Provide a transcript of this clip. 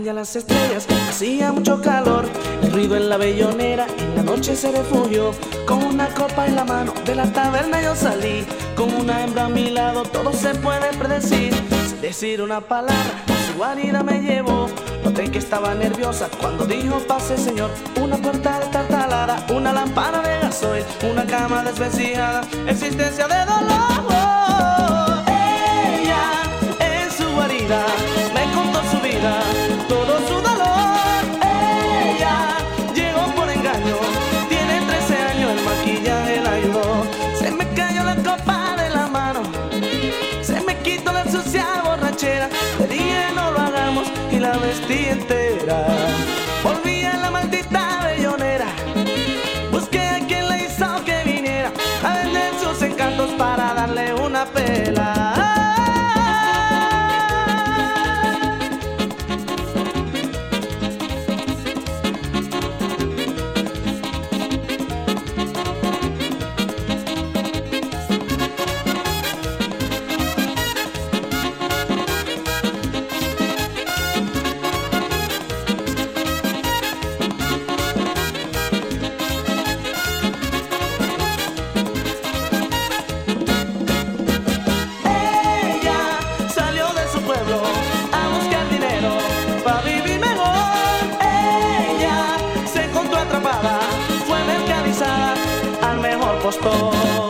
ya las estrellas, hacía mucho calor, el ruido en la bellonera, en la noche se refugió. Con una copa en la mano, de la taberna yo salí, con una hembra a mi lado, todo se puede predecir. Sin decir una palabra, a su guarida me llevó. Noté que estaba nerviosa cuando dijo pase señor. Una puerta destartalada, una lámpara de gasoil, una cama desvencijada, existencia de dolor. Ella en su guarida me contó su vida, todo su dolor. Ella llegó por engaño, tiene 13 años, el maquillaje la ayudó. Se me cayó la copa de la mano, se me quitó la sucia borrachera. Le dije no lo hagamos y la vestí entera. Volví a la maldita bellonera, busqué a quien le hizo que viniera a vender sus encantos para darle una pela. A buscar dinero para vivir mejor. Ella se encontró atrapada, fue mercanizada al mejor postor.